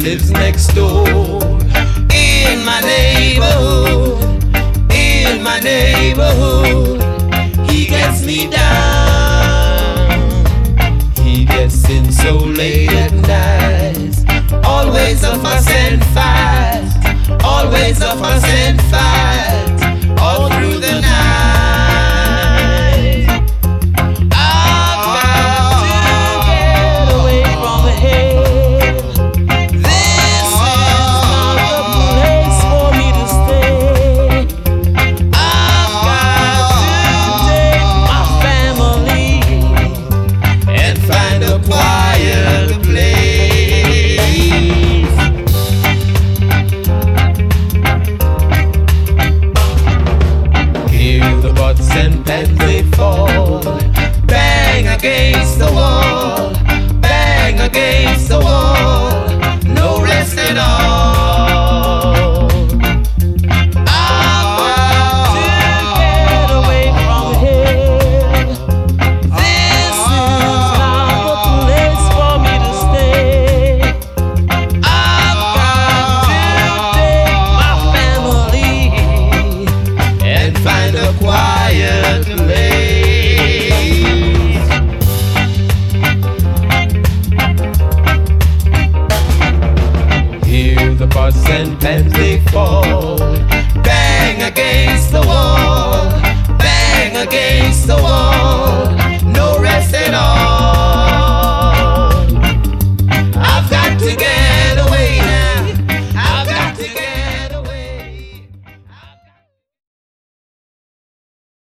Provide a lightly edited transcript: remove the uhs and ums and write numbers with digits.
lives next door. In my neighborhood, he gets me down. He gets in so late at night, always a fuss and fight, always a fuss and fight, all through the night. I've got to get away from here. This is not the place for me to stay. I've got to take my family and find a quiet place. Hear the buts and pans they fall, bang against the wall, bang against the wall, no rest at all. I've got to get away from here. This is not the place for me to stay. I've got to take my family and find a quiet place.